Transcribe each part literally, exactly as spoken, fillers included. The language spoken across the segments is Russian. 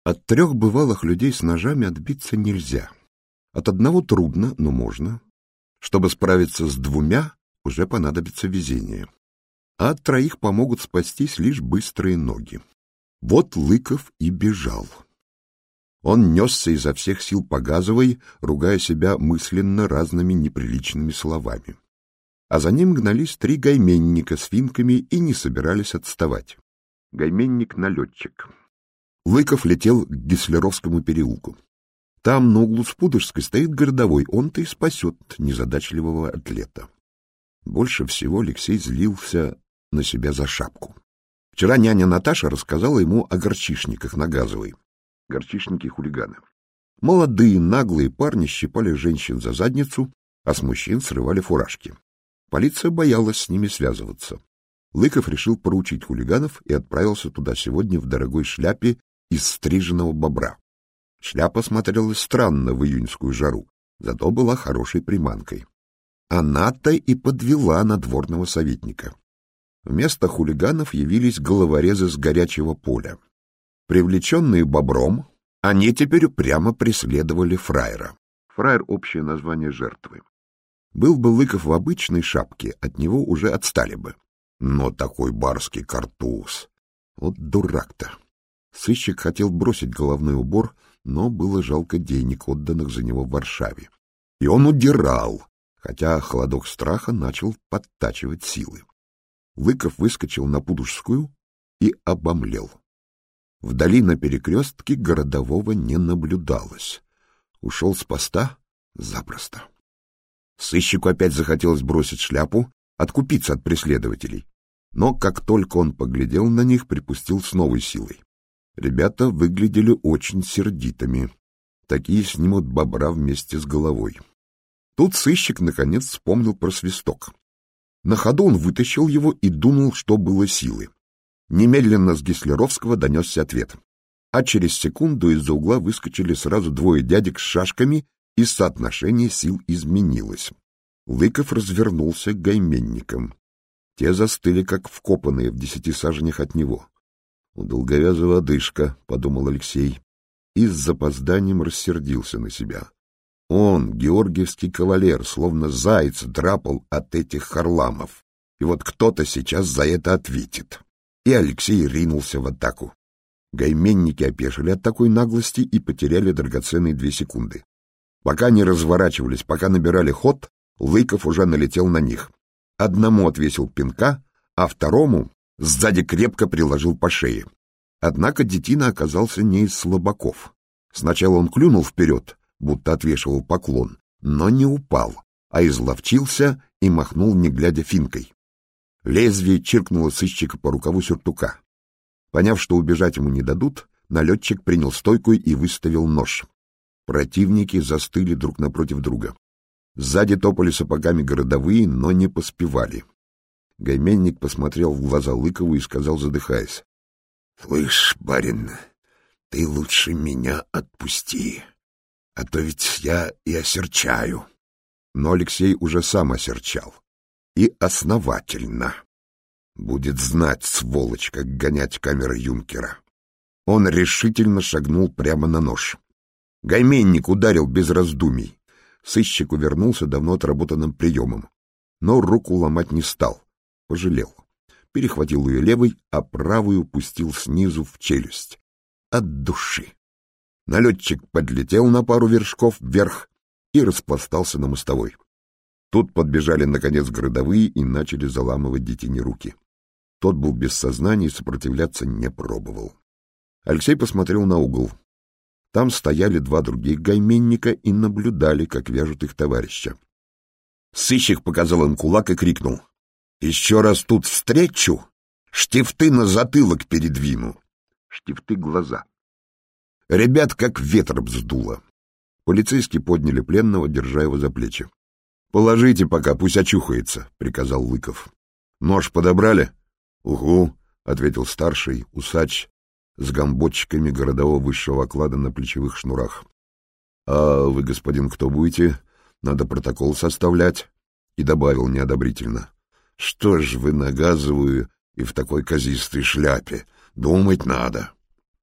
От трех бывалых людей с ножами отбиться нельзя. От одного трудно, но можно. Чтобы справиться с двумя, уже понадобится везение. А от троих помогут спастись лишь быстрые ноги. Вот Лыков и бежал. Он несся изо всех сил по Газовой, ругая себя мысленно разными неприличными словами. А за ним гнались три гайменника с финками и не собирались отставать. Гайменник-налетчик. Лыков летел к Гислеровскому переулку. Там, на углу с Пудожской, стоит городовой, он-то и спасет незадачливого атлета. Больше всего Алексей злился на себя за шапку. Вчера няня Наташа рассказала ему о горчишниках на Газовой. Горчишники-хулиганы. Молодые, наглые парни щипали женщин за задницу, а с мужчин срывали фуражки. Полиция боялась с ними связываться. Лыков решил поручить хулиганов и отправился туда сегодня в дорогой шляпе из стриженного бобра. Шляпа смотрелась странно в июньскую жару, зато была хорошей приманкой. Она-то и подвела надворного советника. Вместо хулиганов явились головорезы с горячего поля. Привлеченные бобром, они теперь прямо преследовали фраера. Фраер — общее название жертвы. Был бы Лыков в обычной шапке, от него уже отстали бы. Но такой барский картуз! Вот дурак-то! Сыщик хотел бросить головной убор, но было жалко денег, отданных за него в Варшаве. И он удирал, хотя холодок страха начал подтачивать силы. Лыков выскочил на Пудожскую и обомлел. Вдали на перекрестке городового не наблюдалось. Ушел с поста запросто. Сыщику опять захотелось бросить шляпу, откупиться от преследователей. Но как только он поглядел на них, припустил с новой силой. Ребята выглядели очень сердитыми. Такие снимут бобра вместе с головой. Тут сыщик наконец вспомнил про свисток. На ходу он вытащил его и дунул, что было силы. Немедленно с Гислеровского донесся ответ. А через секунду из-за угла выскочили сразу двое дядек с шашками, и соотношение сил изменилось. Лыков развернулся к гайменникам. Те застыли, как вкопанные в десяти саженях от него. «У долговязого одышка», — подумал Алексей, и с запозданием рассердился на себя. Он, георгиевский кавалер, словно заяц, драпал от этих харламов. И вот кто-то сейчас за это ответит. И Алексей ринулся в атаку. Гайменники опешили от такой наглости и потеряли драгоценные две секунды. Пока они разворачивались, пока набирали ход, Лыков уже налетел на них. Одному отвесил пинка, а второму сзади крепко приложил по шее. Однако детина оказался не из слабаков. Сначала он клюнул вперед, будто отвешивал поклон, но не упал, а изловчился и махнул, не глядя, финкой. Лезвие чиркнуло сыщика по рукаву сюртука. Поняв, что убежать ему не дадут, налетчик принял стойку и выставил нож. Противники застыли друг напротив друга. Сзади топали сапогами городовые, но не поспевали. Гайменник посмотрел в глаза Лыкову и сказал, задыхаясь: — Слышь, барин, ты лучше меня отпусти, а то ведь я и осерчаю. Но Алексей уже сам осерчал. И основательно. Будет знать, сволочь, как гонять камеры юнкера. Он решительно шагнул прямо на нож. Гайменник ударил без раздумий. Сыщик увернулся давно отработанным приемом, но руку ломать не стал. Пожалел. Перехватил ее левой, а правую пустил снизу в челюсть. От души. Налетчик подлетел на пару вершков вверх и распластался на мостовой. Тут подбежали, наконец, городовые и начали заламывать детине руки. Тот был без сознания и сопротивляться не пробовал. Алексей посмотрел на угол. Там стояли два других гайменника и наблюдали, как вяжут их товарища. Сыщик показал им кулак и крикнул: — Еще раз тут встречу, штифты на затылок передвину. Штифты — глаза. Ребят как ветром сдуло. Полицейские подняли пленного, держа его за плечи. — Положите пока, пусть очухается, — приказал Лыков. — Нож подобрали? — Угу, — ответил старший усач с гамботчиками городового высшего оклада на плечевых шнурах. — А вы, господин, кто будете? Надо протокол составлять. И добавил неодобрительно: — Что ж вы на Газовую и в такой казистой шляпе? Думать надо. —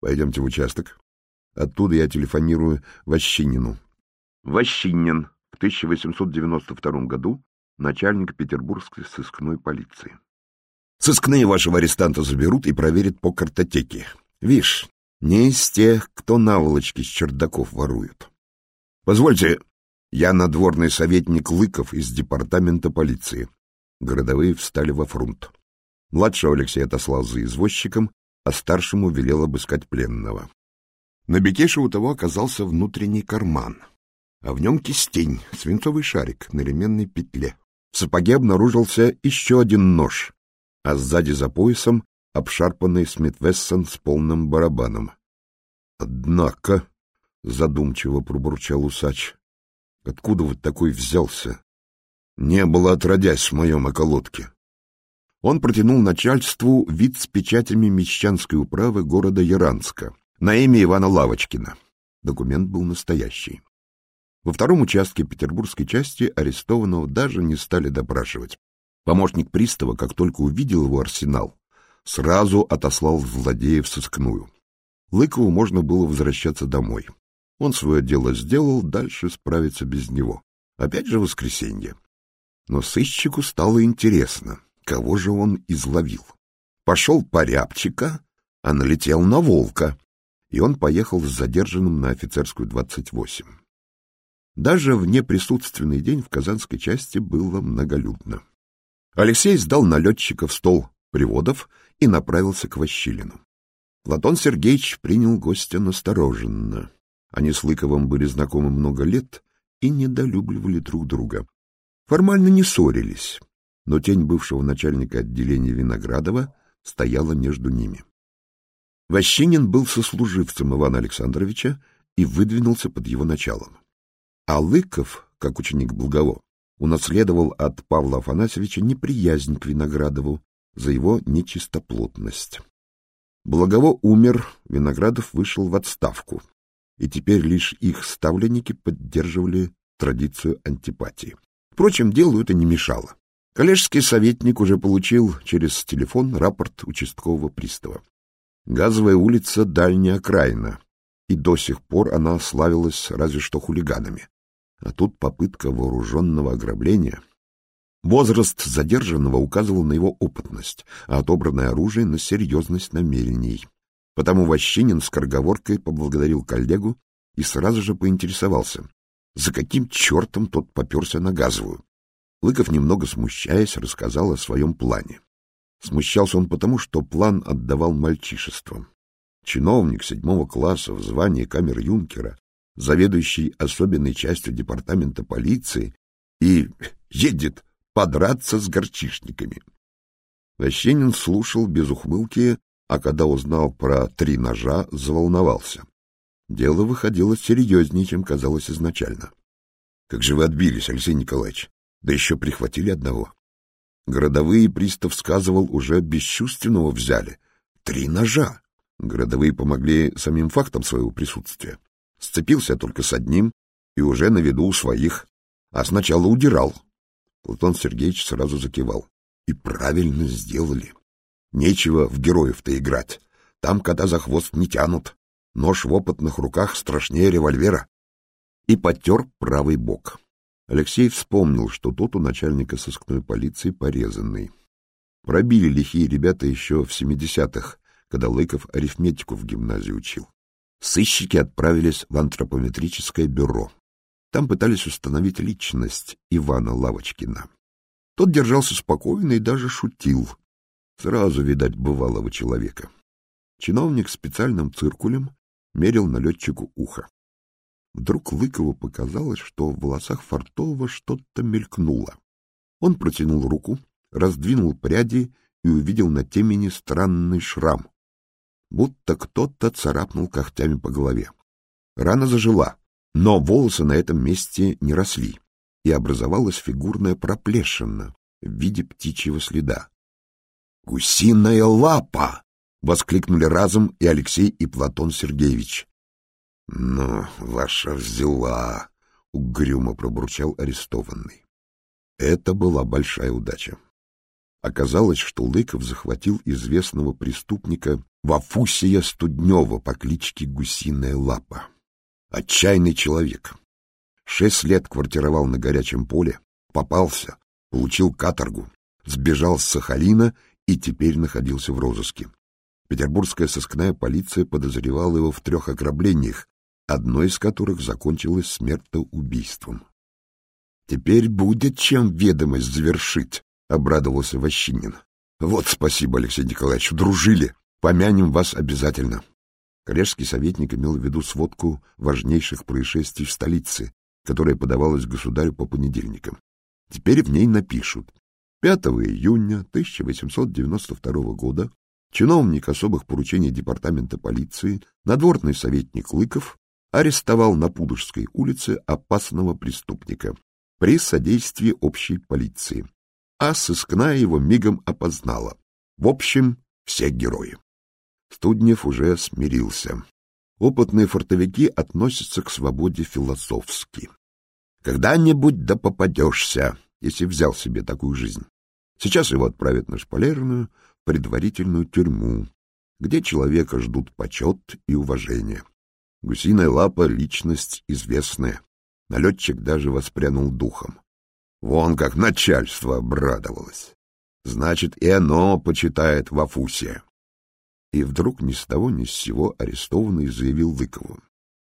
Пойдемте в участок. Оттуда я телефонирую Ващинину. Ващинин в тысяча восемьсот девяносто втором году начальник петербургской сыскной полиции. Сыскные вашего арестанта заберут и проверят по картотеке. Вишь, не из тех, кто наволочки с чердаков ворует. Позвольте, я надворный советник Лыков из департамента полиции. Городовые встали во фрунт. Младшего Алексей отослал за извозчиком, а старшему велел обыскать пленного. На Бекеше у того оказался внутренний карман, а в нем кистень, свинцовый шарик на ременной петле. В сапоге обнаружился еще один нож, а сзади за поясом обшарпанный Смит-Вессон с полным барабаном. — Однако, — задумчиво пробурчал усач, — откуда вот такой взялся? Не было отродясь в моем околотке. Он протянул начальству вид с печатями Мещанской управы города Яранска на имя Ивана Лавочкина. Документ был настоящий. Во втором участке петербургской части арестованного даже не стали допрашивать. Помощник пристава, как только увидел его арсенал, сразу отослал злодея в сыскную. Лыкову можно было возвращаться домой. Он свое дело сделал, дальше справиться без него. Опять же воскресенье. Но сыщику стало интересно, кого же он изловил. Пошел по рябчика, а налетел на волка, и он поехал с задержанным на Офицерскую двадцать восемь. Даже в неприсутственный день в казанской части было многолюдно. Алексей сдал налетчика в стол приводов и направился к Ващилину. Платон Сергеевич принял гостя настороженно. Они с Лыковым были знакомы много лет и недолюбливали друг друга. Формально не ссорились, но тень бывшего начальника отделения Виноградова стояла между ними. Ващинин был сослуживцем Ивана Александровича и выдвинулся под его началом. А Лыков, как ученик Благово, унаследовал от Павла Афанасьевича неприязнь к Виноградову за его нечистоплотность. Благово умер, Виноградов вышел в отставку, и теперь лишь их ставленники поддерживали традицию антипатии. Впрочем, делу это не мешало. Коллежский советник уже получил через телефон рапорт участкового пристава. Газовая улица — дальняя окраина, и до сих пор она славилась разве что хулиганами. А тут попытка вооруженного ограбления. Возраст задержанного указывал на его опытность, а отобранное оружие — на серьезность намерений. Потому Ващинин скороговоркой поблагодарил коллегу и сразу же поинтересовался, за каким чертом тот поперся на газовую. Лыков, немного смущаясь, рассказал о своем плане. Смущался он потому, что план отдавал мальчишеством. Чиновник седьмого класса в звании камер-юнкера, заведующий особенной частью департамента полиции, и едет подраться с горчишниками. Ващинин слушал без ухмылки, а когда узнал про три ножа, заволновался. Дело выходило серьезнее, чем казалось изначально. — Как же вы отбились, Алексей Николаевич? Да еще прихватили одного. Городовые, пристав сказывал, уже бесчувственного взяли. Три ножа. Городовые помогли самим фактом своего присутствия. Сцепился только с одним и уже на виду у своих, а сначала удирал. Платон Сергеевич сразу закивал. И правильно сделали. Нечего в героев-то играть. Там кота за хвост не тянут. Нож в опытных руках страшнее револьвера. И потер правый бок. Алексей вспомнил, что тот у начальника сыскной полиции порезанный. Пробили лихие ребята еще в семидесятых, когда Лыков арифметику в гимназии учил. Сыщики отправились в антропометрическое бюро. Там пытались установить личность Ивана Лавочкина. Тот держался спокойно и даже шутил. Сразу видать бывалого человека. Чиновник специальным циркулем мерил налетчику ухо. Вдруг Лыкову показалось, что в волосах Фартова что-то мелькнуло. Он протянул руку, раздвинул пряди и увидел на темени странный шрам. Будто кто-то царапнул когтями по голове. Рана зажила, но волосы на этом месте не росли, и образовалась фигурная проплешина в виде птичьего следа. «Гусиная лапа!» — воскликнули разом и Алексей, и Платон Сергеевич. — Ну, ваша взяла, — угрюмо пробурчал арестованный. Это была большая удача. Оказалось, что Лыков захватил известного преступника Вафусия Студнева по кличке Гусиная Лапа. Отчаянный человек. Шесть лет квартировал на горячем поле, попался, получил каторгу, сбежал с Сахалина и теперь находился в розыске. Петербургская сыскная полиция подозревала его в трех ограблениях, одно из которых закончилось смертоубийством. «Теперь будет чем ведомость завершить», — обрадовался Ващинин. «Вот спасибо, Алексей Николаевич, дружили. Помянем вас обязательно». Коллежский советник имел в виду сводку важнейших происшествий в столице, которая подавалась государю по понедельникам. Теперь в ней напишут: пятого июня тысяча восемьсот девяносто второго года чиновник особых поручений департамента полиции, надворный советник Лыков, арестовал на Пудожской улице опасного преступника при содействии общей полиции, а сыскная его мигом опознала. В общем, все герои. Студнев уже смирился. Опытные фортовики относятся к свободе философски. Когда-нибудь да попадешься, если взял себе такую жизнь. Сейчас его отправят на шпалерную предварительную тюрьму, где человека ждут почет и уважение. Гусиная Лапа — личность известная. Налетчик даже воспрянул духом. Вон как начальство обрадовалось. Значит, и оно почитает Вафусия. И вдруг ни с того ни с сего арестованный заявил Лыкову: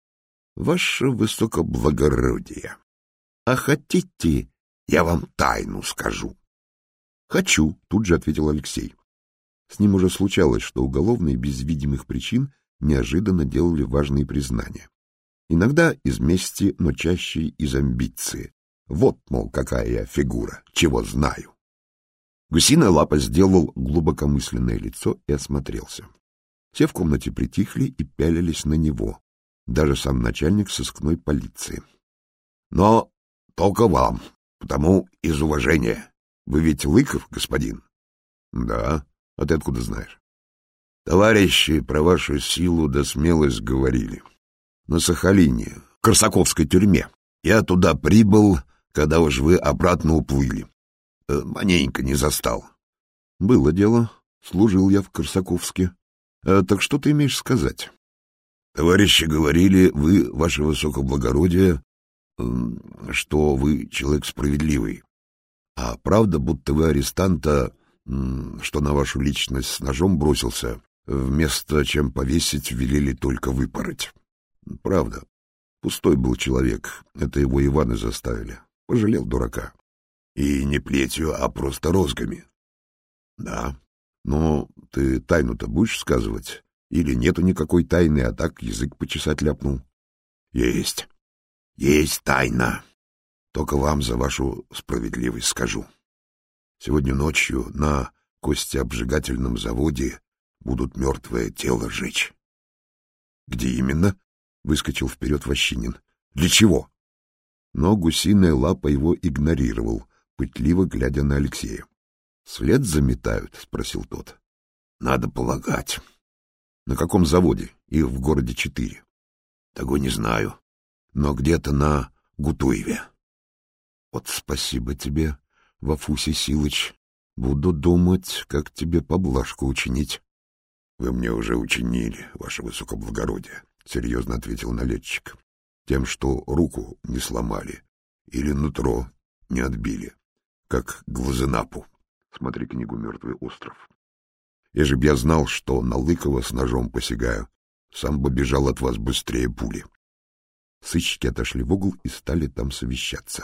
«Ваше высокоблагородие, а хотите, я вам тайну скажу?» «Хочу», — тут же ответил Алексей. С ним уже случалось, что уголовные без видимых причин неожиданно делали важные признания. Иногда из мести, но чаще из амбиции. Вот, мол, какая я фигура, чего знаю. Гусиная Лапа сделал глубокомысленное лицо и осмотрелся. Все в комнате притихли и пялились на него, даже сам начальник сыскной полиции. «Но только вам, потому из уважения. Вы ведь Лыков, господин?» «Да. А ты откуда знаешь?» «Товарищи про вашу силу да смелость говорили. На Сахалине, в Корсаковской тюрьме. Я туда прибыл, когда уж вы обратно уплыли. Маненько не застал». «Было дело. Служил я в Корсаковске. А, так что ты имеешь сказать?» «Товарищи говорили, вы, ваше высокоблагородие, что вы человек справедливый. А правда, будто вы арестанта, что на вашу личность с ножом бросился, вместо чем повесить велели только выпороть?» «Правда. Пустой был человек. Это его Иваны заставили. Пожалел дурака». «И не плетью, а просто розгами?» «Да. Но ты тайну-то будешь сказывать? Или нету никакой тайны, а так язык почесать ляпнул?» «Есть. Есть тайна. Только вам за вашу справедливость скажу. Сегодня ночью на костеобжигательном заводе будут мертвое тело жечь». «Где именно?» — выскочил вперед Ващинин. «Для чего?» Но Гусиная Лапа его игнорировал, пытливо глядя на Алексея. «След заметают?» — спросил тот. «Надо полагать». «На каком заводе? Их в городе четыре». «Того не знаю, но где-то на Гутуеве». «Вот спасибо тебе, Вафусий Силыч. Буду думать, как тебе поблажку учинить». «Вы мне уже учинили, ваше высокоблагородие», — серьезно ответил налетчик. «Тем, что руку не сломали или нутро не отбили, как Глазенапу. Смотри книгу «Мертвый остров». Ежели б я знал, что на Лыкова с ножом посягаю, сам бы бежал от вас быстрее пули». Сыщики отошли в угол и стали там совещаться.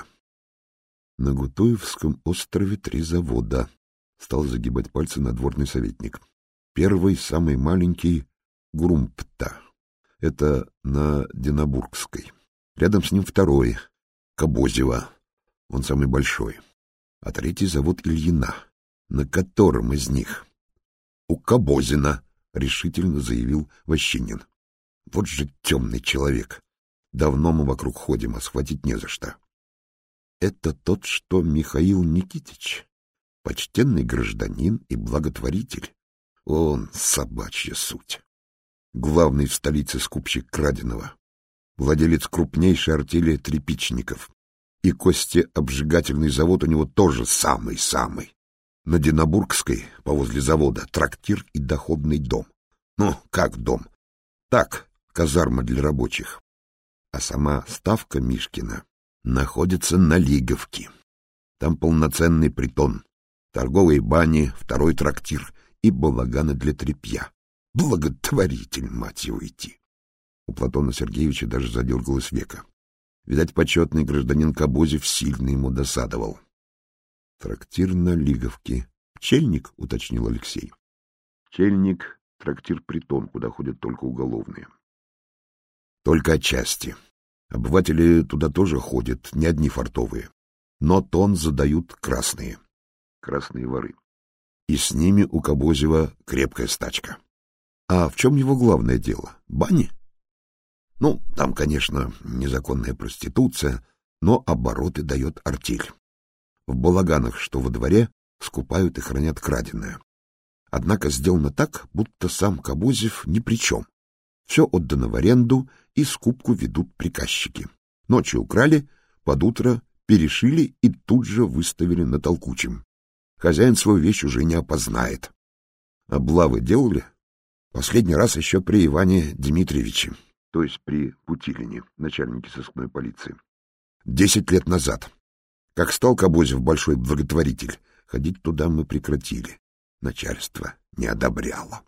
«На Гутуевском острове три завода», — стал загибать пальцы надворный советник. «Первый, самый маленький, Грумпта. Это на Динабургской. Рядом с ним второй, Кобозева. Он самый большой. А третий завод Ильина. На котором из них?» «У Кобозина», — решительно заявил Ващинин. «Вот же темный человек. Давно мы вокруг ходим, а схватить не за что». «Это тот, что Михаил Никитич, почтенный гражданин и благотворитель. Он собачья суть. Главный в столице скупщик краденого, владелец крупнейшей артели тряпичников. И костеобжигательный завод у него тоже самый-самый. На Динабургской, повозле завода, трактир и доходный дом. Ну, как дом? Так, казарма для рабочих. А сама ставка Мишкина находится на Лиговке. Там полноценный притон, торговые бани, второй трактир и балаганы для тряпья. Благотворитель, мать его, идти. У Платона Сергеевича даже задергалось веко. Видать, почетный гражданин Кобозев сильно ему досадовал. Трактир на Лиговке. Пчельник, уточнил Алексей. Пчельник — трактир-притон, куда ходят только уголовные. Только отчасти. Обыватели туда тоже ходят, не одни фартовые. Но тон задают красные. Красные воры. И с ними у Кобозева крепкая стачка. А в чем его главное дело? Бани? Ну, там, конечно, незаконная проституция, но обороты дает артель. В балаганах, что во дворе, скупают и хранят краденое. Однако сделано так, будто сам Кобозев ни при чем. Все отдано в аренду, и скупку ведут приказчики. Ночью украли, под утро перешили и тут же выставили на толкучем. Хозяин свою вещь уже не опознает. Облавы делали? Последний раз еще при Иване Дмитриевиче, то есть при Путилине, начальнике сыскной полиции. Десять лет назад. Как стал Кобозев большой благотворитель, ходить туда мы прекратили. Начальство не одобряло.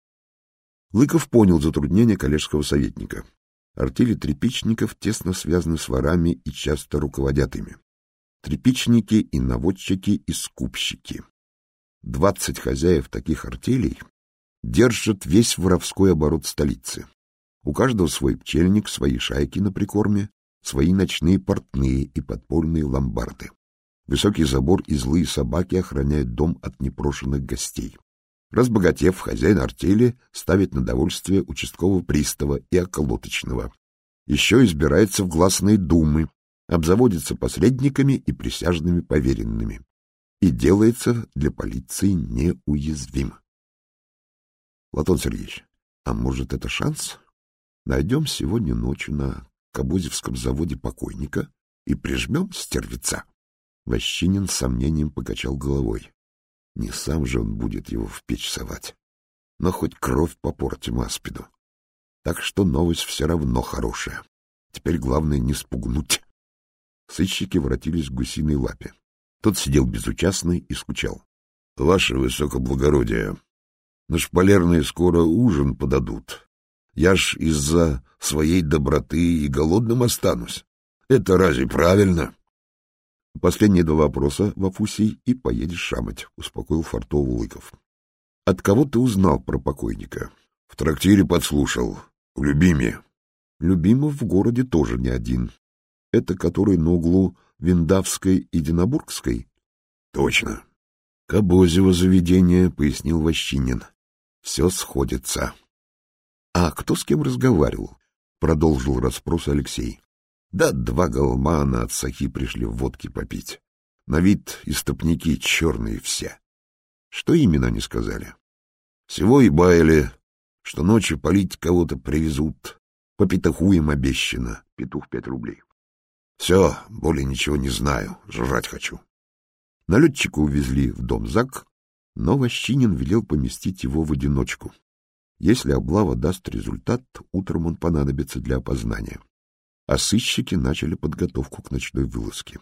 Лыков понял затруднение коллежского советника. Артели тряпичников тесно связаны с ворами и часто руководят ими. Тряпичники и наводчики и скупщики. Двадцать хозяев таких артелей держат весь воровской оборот столицы. У каждого свой пчельник, свои шайки на прикорме, свои ночные портные и подпольные ломбарды. Высокий забор и злые собаки охраняют дом от непрошенных гостей. Разбогатев, хозяин артели ставит на довольствие участкового пристава и околоточного. Еще избирается в гласные думы, обзаводится посредниками и присяжными поверенными. И делается для полиции неуязвим. Платон Сергеевич, а может это шанс? Найдем сегодня ночью на Кобозевском заводе покойника и прижмем стервеца. Ващинин с сомнением покачал головой. Не сам же он будет его в печь совать. Но хоть кровь попортим аспиду. Так что новость все равно хорошая. Теперь главное не спугнуть. Сыщики воротились к гусиной лапе. Тот сидел безучастный и скучал. — Ваше высокоблагородие, на шпалерные скоро ужин подадут. Я ж из-за своей доброты и голодным останусь. Это разве правильно? — Последние два вопроса, Вафусий, и поедешь шамать, — успокоил Фартову Лыков. — От кого ты узнал про покойника? — В трактире подслушал. У Любими. Любимов в городе тоже не один. Это который на углу Виндавской и Динабургской? — Точно. — Кобозево заведение, — пояснил Ващинин. — Все сходится. — А кто с кем разговаривал? — продолжил расспрос Алексей. — Да два голмана от сахи пришли водки попить. На вид истопники черные все. Что именно они сказали? — Всего и баяли, что ночью полить кого-то привезут. По петуху им обещано. Петух пять рублей. Все, более ничего не знаю, жрать хочу. Налетчика увезли в дом ЗАГ, но Ващинин велел поместить его в одиночку. Если облава даст результат, утром он понадобится для опознания. А сыщики начали подготовку к ночной вылазке.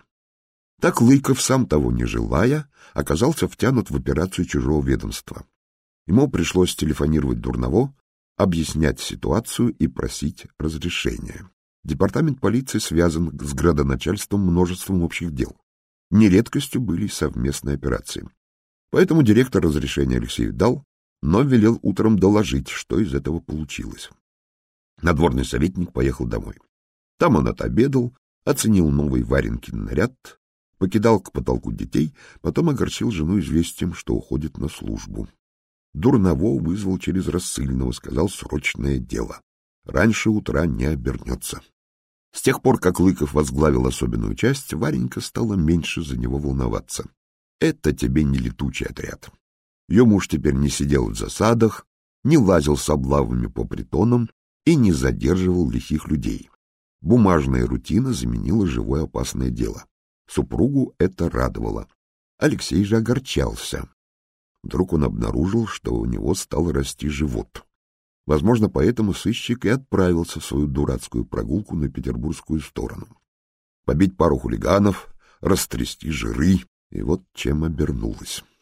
Так Лыков, сам того не желая, оказался втянут в операцию чужого ведомства. Ему пришлось телефонировать Дурново, объяснять ситуацию и просить разрешения. Департамент полиции связан с градоначальством множеством общих дел. Нередкостью были совместные операции. Поэтому директор разрешение Алексею дал, но велел утром доложить, что из этого получилось. Надворный советник поехал домой. Там он отобедал, оценил новый Варенькин наряд, покидал к потолку детей, потом огорчил жену известием, что уходит на службу. Дурново вызвал через рассыльного, сказал срочное дело. Раньше утра не обернется. С тех пор, как Лыков возглавил особенную часть, Варенька стала меньше за него волноваться. Это тебе не летучий отряд. Ее муж теперь не сидел в засадах, не лазил с облавами по притонам и не задерживал лихих людей. Бумажная рутина заменила живое опасное дело. Супругу это радовало. Алексей же огорчался. Вдруг он обнаружил, что у него стал расти живот. Возможно, поэтому сыщик и отправился в свою дурацкую прогулку на петербургскую сторону. Побить пару хулиганов, растрясти жиры, и вот чем обернулось.